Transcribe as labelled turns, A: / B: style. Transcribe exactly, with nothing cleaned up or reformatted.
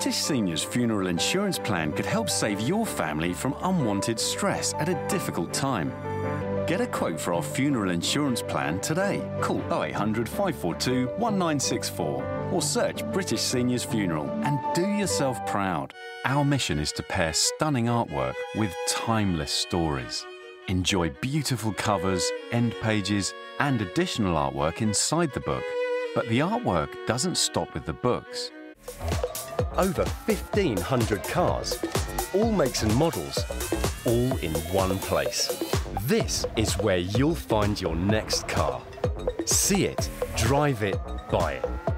A: British Seniors Funeral Insurance Plan could help save your family from unwanted stress at a difficult time. Get a quote for our funeral insurance plan today. Call oh eight hundred, five four two, one nine six four or search British Seniors Funeral and do yourself proud. Our mission is to pair stunning artwork with timeless stories. Enjoy beautiful covers, end pages and additional artwork inside the book. But the artwork doesn't stop with the books.
B: Over fifteen hundred cars, all makes and models, all in one place. This is where you'll find your next car. See it, drive it, buy it.